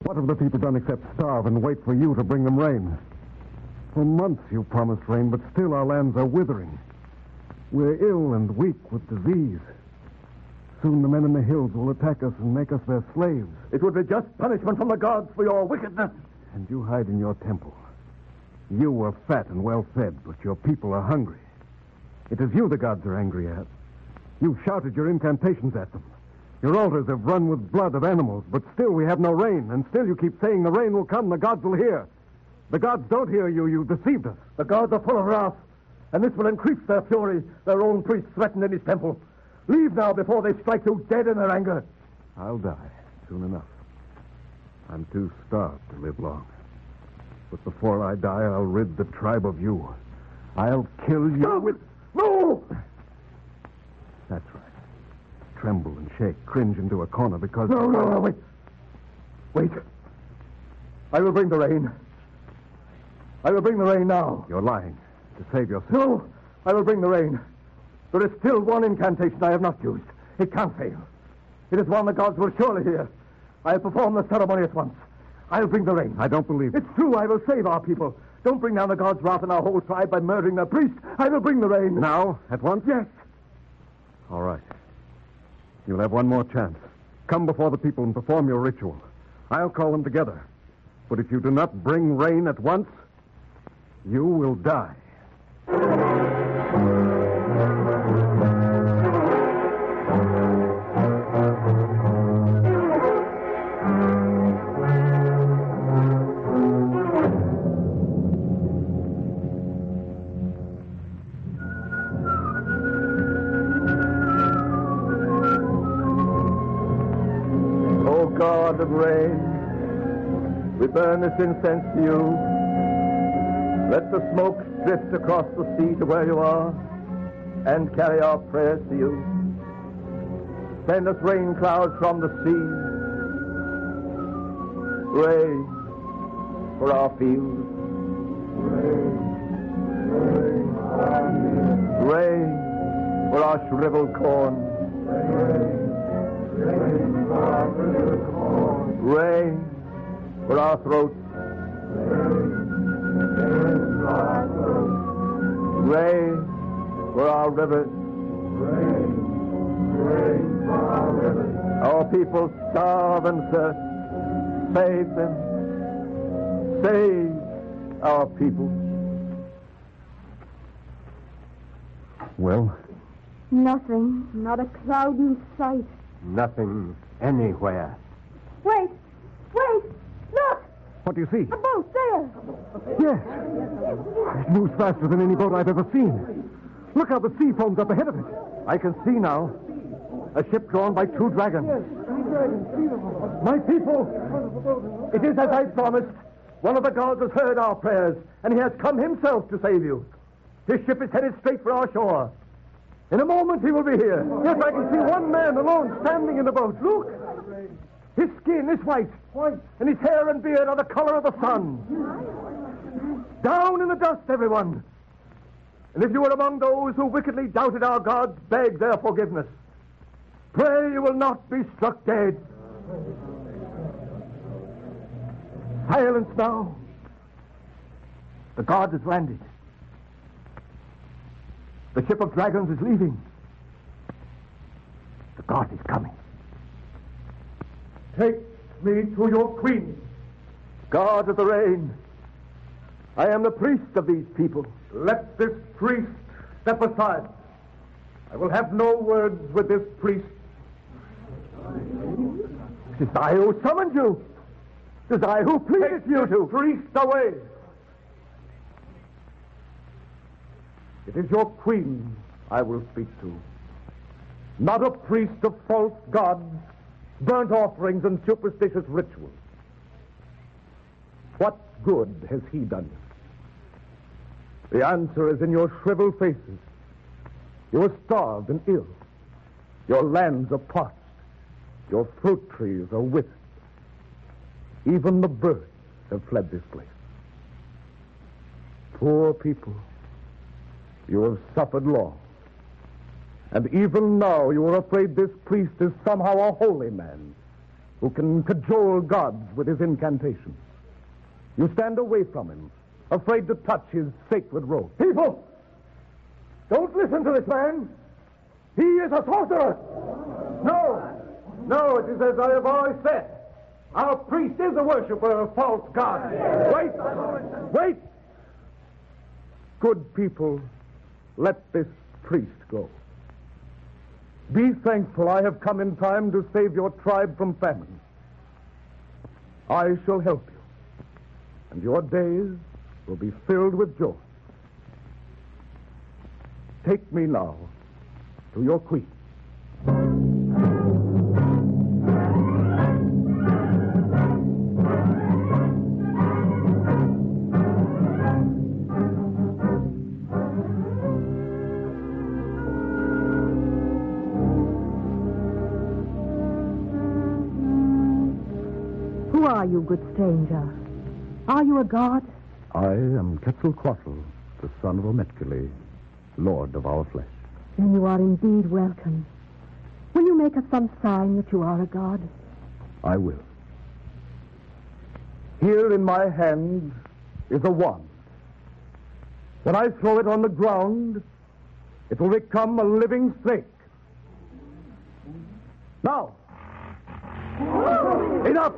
What have the people done except starve and wait for you to bring them rain? For months you promised rain, but still our lands are withering. We're ill and weak with disease. Soon the men in the hills will attack us and make us their slaves. It would be just punishment from the gods for your wickedness. And you hide in your temple. You are fat and well-fed, but your people are hungry. It is you the gods are angry at. You've shouted your incantations at them. Your altars have run with blood of animals, but still we have no rain, and still you keep saying the rain will come, the gods will hear. The gods don't hear you. You deceived us. The gods are full of wrath, and this will increase their fury. Their own priest threatened in his temple. Leave now before they strike you dead in their anger. I'll die soon enough. I'm too starved to live long. But before I die, I'll rid the tribe of you. I'll kill you Stop! with... No! That's right. Tremble and shake, cringe into a corner because... No, wait. Wait. I will bring the rain. I will bring the rain now. You're lying to save yourself. No, I will bring the rain. There is still one incantation I have not used. It can't fail. It is one the gods will surely hear. I'll perform the ceremony at once. I'll bring the rain. I don't believe it. It's true. I will save our people. Don't bring down the gods' wrath on our whole tribe by murdering their priest. I will bring the rain. Now? At once? Yes. All right. You'll have one more chance. Come before the people and perform your ritual. I'll call them together. But if you do not bring rain at once, you will die. God of rain, we burn this incense to you. Let the smoke drift across the sea to where you are and carry our prayers to you. Send us rain clouds from the sea, rain for our fields, rain for our shriveled corn, rain for our throats, rain for our rivers, our people starve and thirst. Save them. Save our people. Well? Nothing. Not a cloud in sight. Nothing anywhere. Wait! Look! What do you see? A boat there! Yes. It moves faster than any boat I've ever seen. Look how the sea foams up ahead of it. I can see now. A ship drawn by 2 dragons. Yes, 3 dragons. My people! It is as I promised. One of the gods has heard our prayers, and he has come himself to save you. His ship is headed straight for our shore. In a moment he will be here. Yes, I can see one man alone standing in the boat. Look! His skin is white, and his hair and beard are the color of the sun. Down in the dust, everyone. And if you were among those who wickedly doubted our gods, beg their forgiveness. Pray you will not be struck dead. Silence now. The god has landed. The ship of dragons is leaving. The god is coming. Take me to your queen. God of the rain, I am the priest of these people. Let this priest step aside. I will have no words with this priest. It is I who summoned you. It is I who pleaded you to. Priest away. It is your queen I will speak to. Not a priest of false gods, burnt offerings, and superstitious rituals. What good has he done you? The answer is in your shriveled faces. You are starved and ill. Your lands are parched. Your fruit trees are withered. Even the birds have fled this place. Poor people, you have suffered long. And even now you are afraid this priest is somehow a holy man who can cajole gods with his incantations. You stand away from him, afraid to touch his sacred robe. People! Don't listen to this man! He is a sorcerer! No, it is as I have always said. Our priest is a worshiper of false gods. Wait! Good people, let this priest go. Be thankful I have come in time to save your tribe from famine. I shall help you, and your days will be filled with joy. Take me now to your queen. Who are you, good stranger? Are you a god? I am Quetzalcoatl, the son of Ometkele, lord of our flesh. Then you are indeed welcome. Will you make us some sign that you are a god? I will. Here in my hand is a wand. When I throw it on the ground, it will become a living snake. Now! Enough!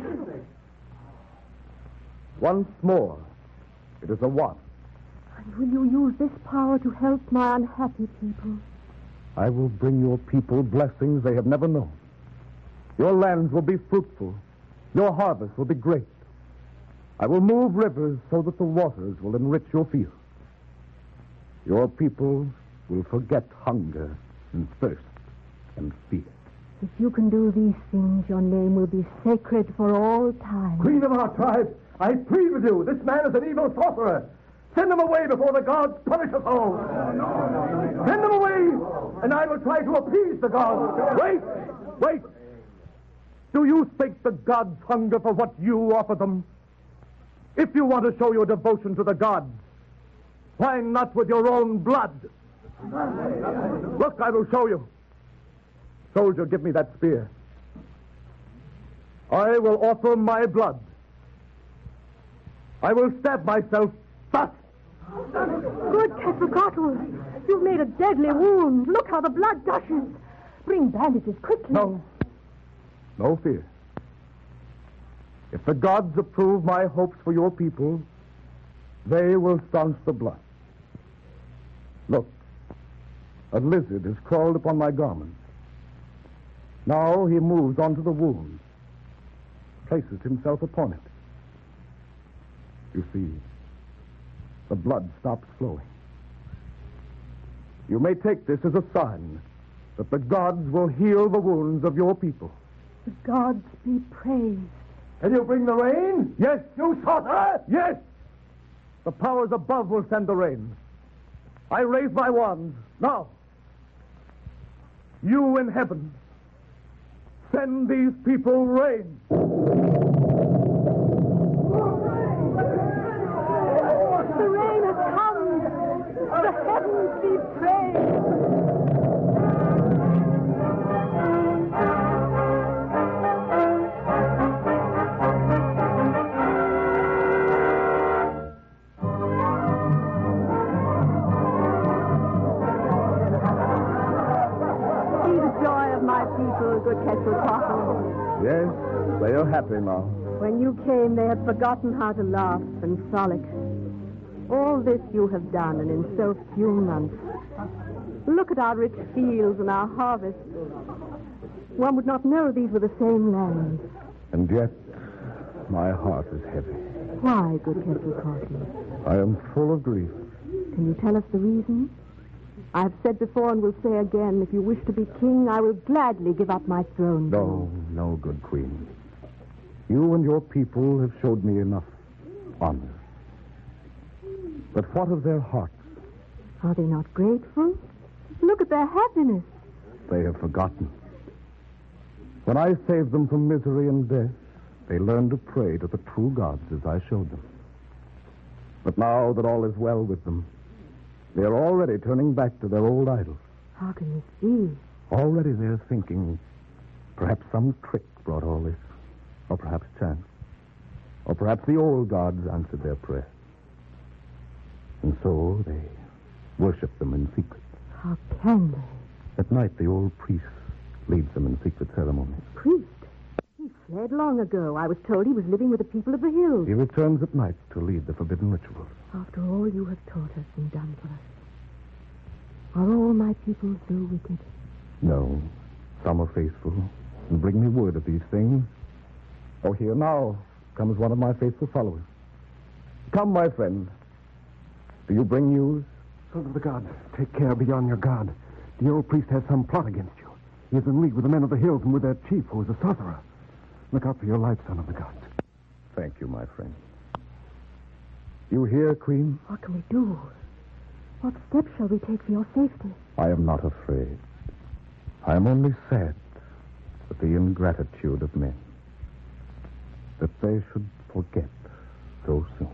Once more, it is a wand. And will you use this power to help my unhappy people? I will bring your people blessings they have never known. Your lands will be fruitful. Your harvest will be great. I will move rivers so that the waters will enrich your fields. Your people will forget hunger and thirst and fear. If you can do these things, your name will be sacred for all time. Queen of our tribe, I plead with you. This man is an evil sorcerer. Send him away before the gods punish us all. Send him away, and I will try to appease the gods. Wait. Do you think the gods hunger for what you offer them? If you want to show your devotion to the gods, why not with your own blood? Look, I will show you. Soldier, give me that spear. I will offer my blood. I will stab myself thus. Good Quetzalcoatl, you've made a deadly wound. Look how the blood gushes. Bring bandages quickly. No fear. If the gods approve my hopes for your people, they will staunch the blood. Look, a lizard has crawled upon my garment. Now he moves onto the wound, places himself upon it. You see, the blood stops flowing. You may take this as a sign that the gods will heal the wounds of your people. The gods be praised. Can you bring the rain? Yes. You sorcerer? Yes. The powers above will send the rain. I raise my wand. Now, you in heaven, send these people rain. The rain has come. The heavens be praised. See the joy of my people, good Quetzalcoatl. Yes, they are happy now. When you came, they had forgotten how to laugh and frolic. All this you have done, and in so few months. Look at our rich fields and our harvests. One would not know these were the same lands. And yet, my heart is heavy. Why, good Quetzalcoatl? I am full of grief. Can you tell us the reason? I have said before and will say again, if you wish to be king, I will gladly give up my throne. No, good queen. You and your people have showed me enough honor. But what of their hearts? Are they not grateful? Look at their happiness. They have forgotten. When I saved them from misery and death, they learned to pray to the true gods as I showed them. But now that all is well with them, they are already turning back to their old idols. How can this be? Already they're thinking, Perhaps some trick brought all this. Or perhaps chance. Or perhaps the old gods answered their prayer. And so they worship them in secret. How can they? At night, the old priest leads them in secret ceremonies. Priest? He fled long ago. I was told he was living with the people of the hills. He returns at night to lead the forbidden rituals. After all you have taught us and done for us, are all my people so wicked? No, some are faithful and bring me word of these things. Oh, here now comes one of my faithful followers. Come, my friend. Do you bring news? Son of the gods, take care beyond your god. The old priest has some plot against you. He is in league with the men of the hills and with their chief, who is a sorcerer. Look out for your life, son of the gods. Thank you, my friend. You hear, Queen? What can we do? What steps shall we take for your safety? I am not afraid. I am only sad at the ingratitude of men. That they should forget so soon.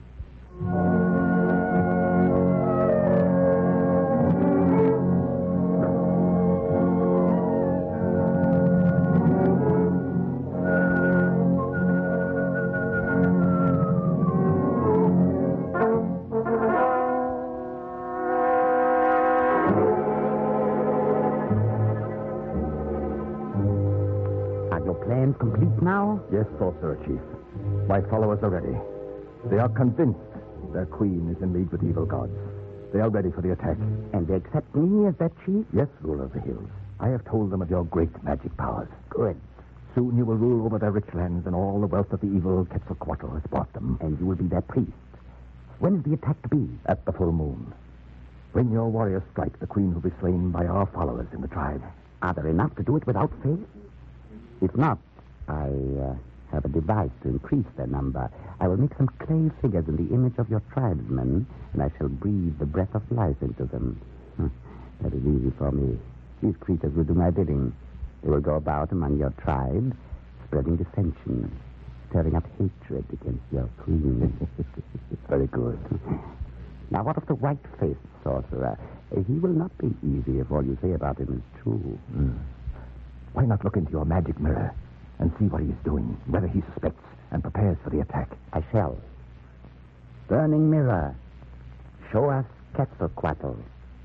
Plans complete now? Yes, Sorcerer Chief. My followers are ready. They are convinced their queen is in league with evil gods. They are ready for the attack. And they accept me as their chief? Yes, ruler of the hills. I have told them of your great magic powers. Good. Soon you will rule over their rich lands and all the wealth of the evil Quetzalcoatl has brought them. And you will be their priest. When is the attack to be? At the full moon. When your warriors strike, the queen will be slain by our followers in the tribe. Are there enough to do it without faith? If not, I have a device to increase their number. I will make some clay figures in the image of your tribesmen, and I shall breathe the breath of life into them. That is easy for me. These creatures will do my bidding. They will go about among your tribe, spreading dissension, stirring up hatred against your queen. Very good. Now, what of the white-faced sorcerer? He will not be easy if all you say about him is true. Why not look into your magic mirror and see what he is doing, whether he suspects and prepares for the attack? I shall. Burning mirror, show us Quetzalcoatl.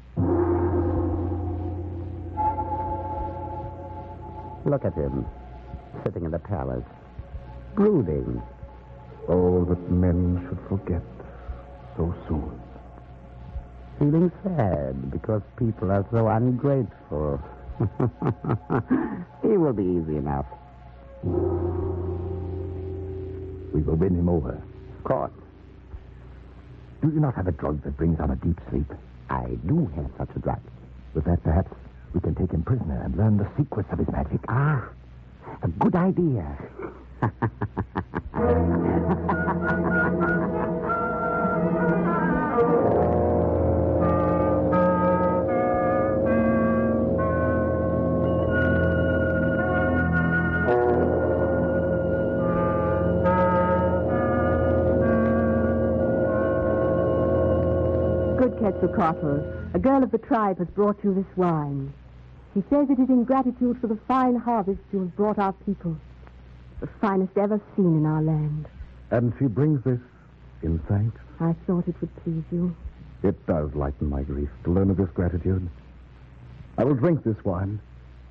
Look at him, sitting in the palace, brooding. Oh, that men should forget so soon. Feeling sad because people are so ungrateful. He will be easy enough. We will win him over. Of course. Do you not have a drug that brings on a deep sleep? I do have such a drug. With that, perhaps, we can take him prisoner and learn the secrets of his magic. Ah, a good idea. Good Quetzalcoatl, a girl of the tribe has brought you this wine. She says it is in gratitude for the fine harvest you have brought our people. The finest ever seen in our land. And she brings this in thanks? I thought it would please you. It does lighten my grief to learn of this gratitude. I will drink this wine.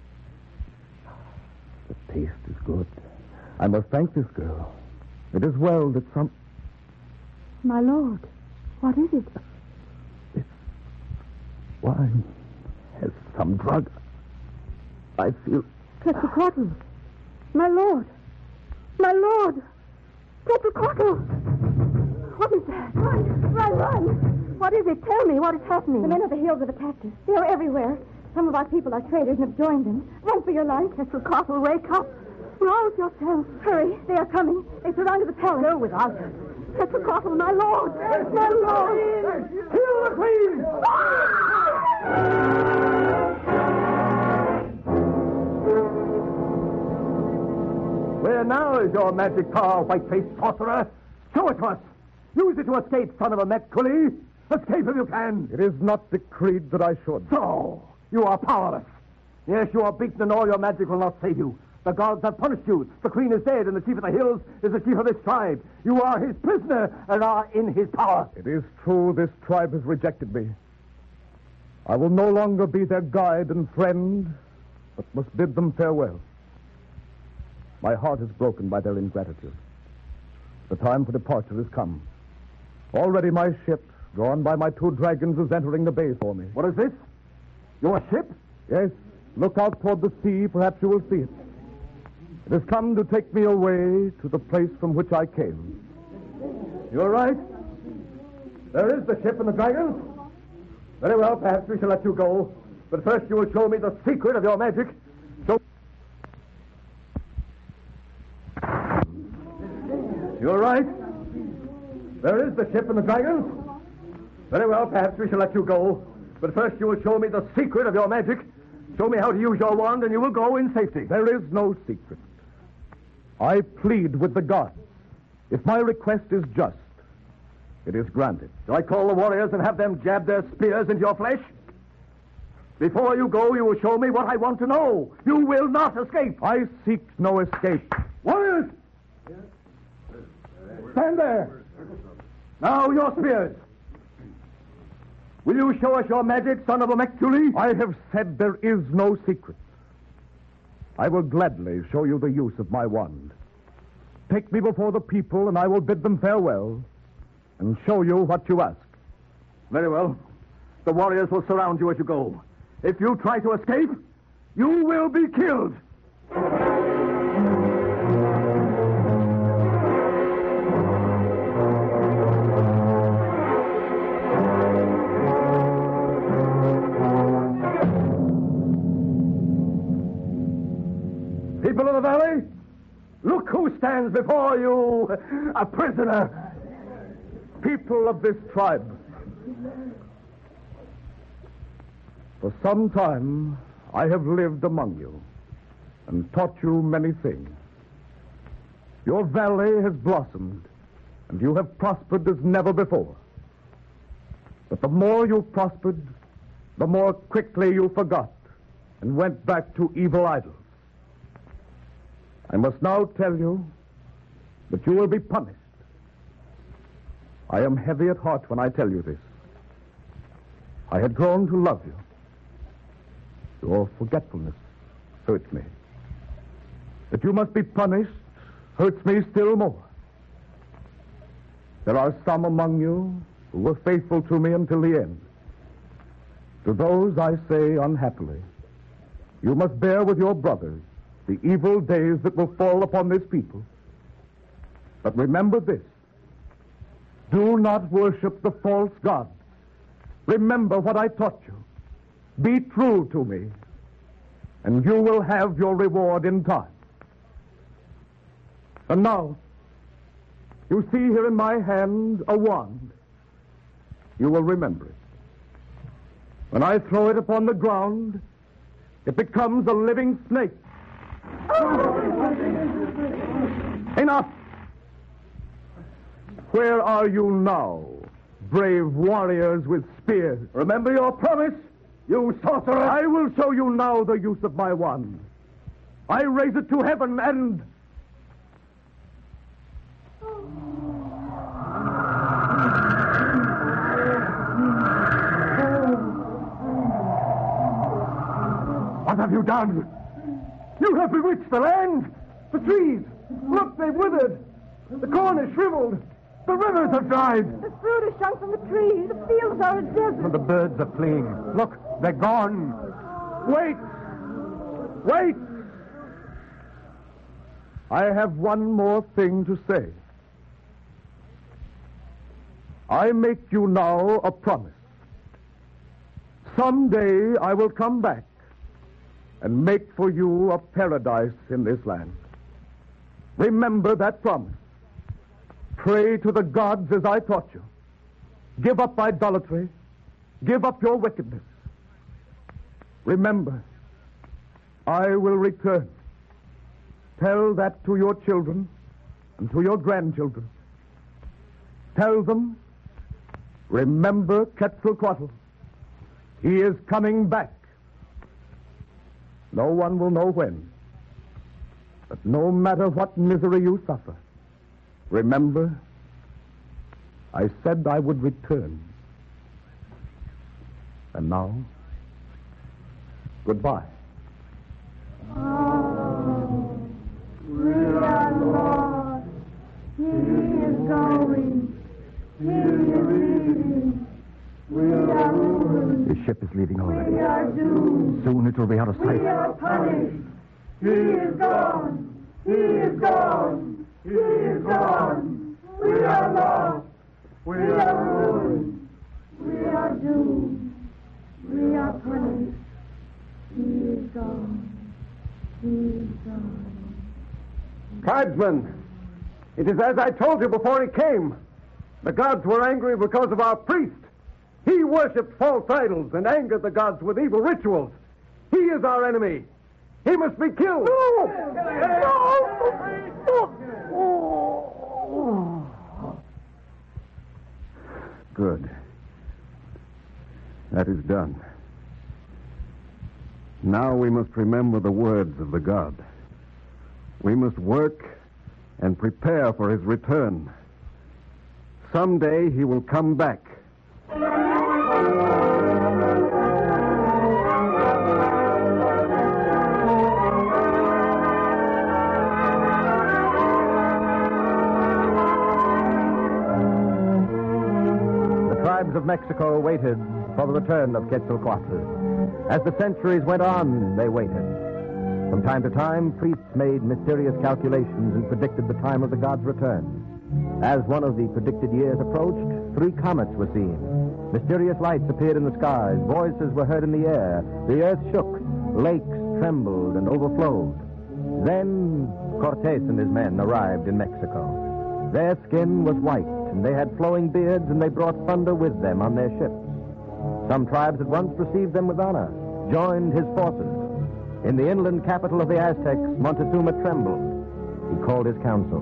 The taste is good. I must thank this girl. It is well that some... My lord, what is it? This wine has some drug. I feel... Quetzalcoatl, my lord, my lord, Quetzalcoatl. What is that? Run! What is it? Tell me what is happening. The men of the hills have attacked us. They are everywhere. Some of our people are traders and have joined them. Run for your life. Quetzalcoatl, wake up. Rouse yourself. Hurry. They are coming. They surrounded the palace. Go without us. Quetzalcoatl, my lord. My lord. Kill the queen! Where now is your magic power, white-faced sorcerer? Show it to us. Use it to escape, son of a Metculi. Escape if you can. It is not decreed that I should. So, you are powerless. Yes, you are beaten, and all your magic will not save you. The gods have punished you. The queen is dead, and the chief of the hills is the chief of this tribe. You are his prisoner and are in his power. It is true this tribe has rejected me. I will no longer be their guide and friend, but must bid them farewell. My heart is broken by their ingratitude. The time for departure has come. Already my ship, drawn by my 2 dragons, is entering the bay for me. What is this? Your ship? Yes, look out toward the sea. Perhaps you will see it. It has come to take me away to the place from which I came. You're right. There is the ship and the dragons. Very well, perhaps we shall let you go. But first you will show me the secret of your magic. You're right. There is the ship and the dragons. Very well, perhaps we shall let you go. But first you will show me the secret of your magic. Show me how to use your wand, and you will go in safety. There is no secret. I plead with the gods. If my request is just, it is granted. Shall I call the warriors and have them jab their spears into your flesh? Before you go, you will show me what I want to know. You will not escape. I seek no escape. Warriors! Stand there. Now your spears. Will you show us your magic, son of a Mechuli? I have said there is no secret. I will gladly show you the use of my wand. Take me before the people, and I will bid them farewell and show you what you ask. Very well. The warriors will surround you as you go. If you try to escape, you will be killed. People of the valley, look who stands before you, a prisoner. People of this tribe, for some time I have lived among you and taught you many things. Your valley has blossomed, and you have prospered as never before. But the more you prospered, the more quickly you forgot and went back to evil idols. I must now tell you that you will be punished. I am heavy at heart when I tell you this. I had grown to love you. Your forgetfulness hurts me. That you must be punished hurts me still more. There are some among you who were faithful to me until the end. To those I say unhappily, you must bear with your brothers the evil days that will fall upon this people. But remember this. Do not worship the false gods. Remember what I taught you. Be true to me, and you will have your reward in time. And now, you see here in my hand a wand. You will remember it. When I throw it upon the ground, it becomes a living snake. Enough! Where are you now, brave warriors with spears? Remember your promise, you sorcerer. I will show you now the use of my wand. I raise it to heaven and... What have you done? You have bewitched the land. The trees, look, they've withered. The corn is shriveled. The rivers have dried. The fruit has shrunk from the trees. The fields are a desert. And the birds are fleeing. Look, they're gone. Wait! Wait! I have one more thing to say. I make you now a promise. Someday I will come back and make for you a paradise in this land. Remember that promise. Pray to the gods as I taught you. Give up idolatry. Give up your wickedness. Remember, I will return. Tell that to your children and to your grandchildren. Tell them, remember Quetzalcoatl. He is coming back. No one will know when. But no matter what misery you suffer, remember, I said I would return. And now, goodbye. Oh, we are lost. He is going. He is leaving. We are ruined. The ship is leaving already. We are doomed. Soon it will be out of sight. We are punished. He is gone. He is gone. He is gone. We are lost. We are ruined. We are doomed. We are punished. He is gone. He is gone. Tribesmen, it is as I told you before he came. The gods were angry because of our priest. He worshipped false idols and angered the gods with evil rituals. He is our enemy. He must be killed. Good. That is done. Now we must remember the words of the god. We must work and prepare for his return. Someday he will come back. Of Mexico waited for the return of Quetzalcoatl. As the centuries went on, they waited. From time to time, priests made mysterious calculations and predicted the time of the god's return. As one of the predicted years approached, 3 comets were seen. Mysterious lights appeared in the skies. Voices were heard in the air. The earth shook. Lakes trembled and overflowed. Then Cortés and his men arrived in Mexico. Their skin was white, and they had flowing beards, and they brought thunder with them on their ships. Some tribes at once received them with honor, joined his forces. In the inland capital of the Aztecs, Montezuma trembled. He called his council.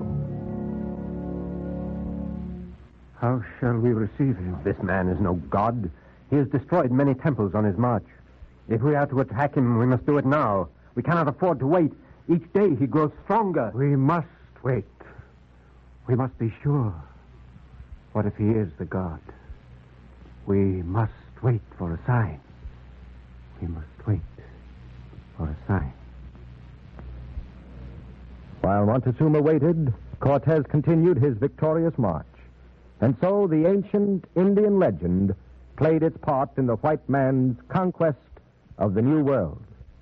How shall we receive him? This man is no god. He has destroyed many temples on his march. If we are to attack him, we must do it now. We cannot afford to wait. Each day he grows stronger. We must wait. We must be sure. What if he is the god? We must wait for a sign. We must wait for a sign. While Montezuma waited, Cortés continued his victorious march. And so the ancient Indian legend played its part in the white man's conquest of the New World.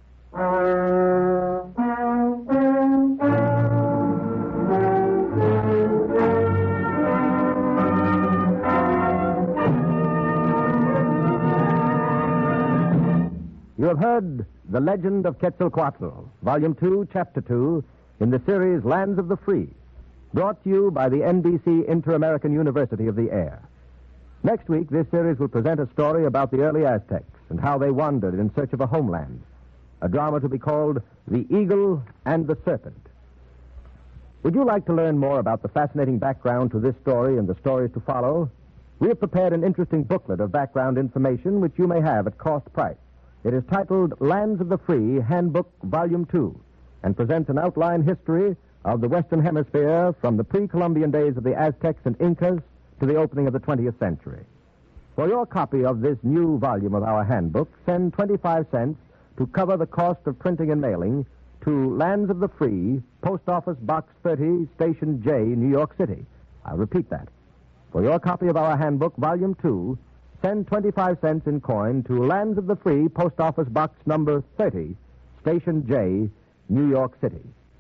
You have heard The Legend of Quetzalcoatl, Volume 2, Chapter 2, in the series Lands of the Free, brought to you by the NBC Inter-American University of the Air. Next week, this series will present a story about the early Aztecs and how they wandered in search of a homeland, a drama to be called The Eagle and the Serpent. Would you like to learn more about the fascinating background to this story and the stories to follow? We have prepared an interesting booklet of background information which you may have at cost price. It is titled Lands of the Free, Handbook, Volume 2, and presents an outline history of the Western Hemisphere from the pre-Columbian days of the Aztecs and Incas to the opening of the 20th century. For your copy of this new volume of our handbook, send 25 cents to cover the cost of printing and mailing to Lands of the Free, Post Office Box 30, Station J, New York City. I'll repeat that. For your copy of our handbook, Volume 2, send 25 cents in coin to Lands of the Free, Post Office Box number 30, Station J, New York City.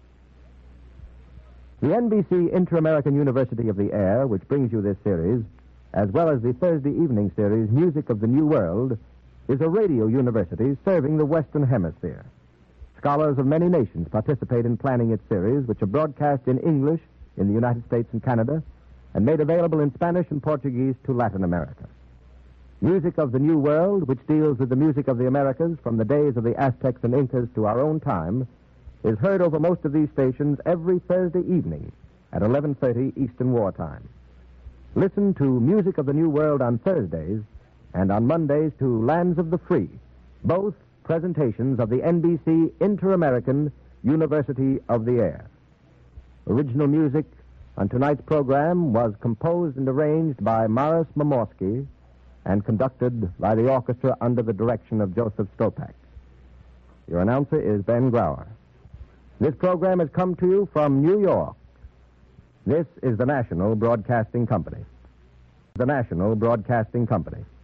The NBC Inter-American University of the Air, which brings you this series, as well as the Thursday evening series Music of the New World, is a radio university serving the Western Hemisphere. Scholars of many nations participate in planning its series, which are broadcast in English in the United States and Canada, and made available in Spanish and Portuguese to Latin America. Music of the New World, which deals with the music of the Americas from the days of the Aztecs and Incas to our own time, is heard over most of these stations every Thursday evening at 11:30 Eastern Wartime. Listen to Music of the New World on Thursdays and on Mondays to Lands of the Free, both presentations of the NBC Inter-American University of the Air. Original music on tonight's program was composed and arranged by Maris Mamorsky and conducted by the orchestra under the direction of Joseph Stopak. Your announcer is Ben Grauer. This program has come to you from New York. This is the National Broadcasting Company. The National Broadcasting Company.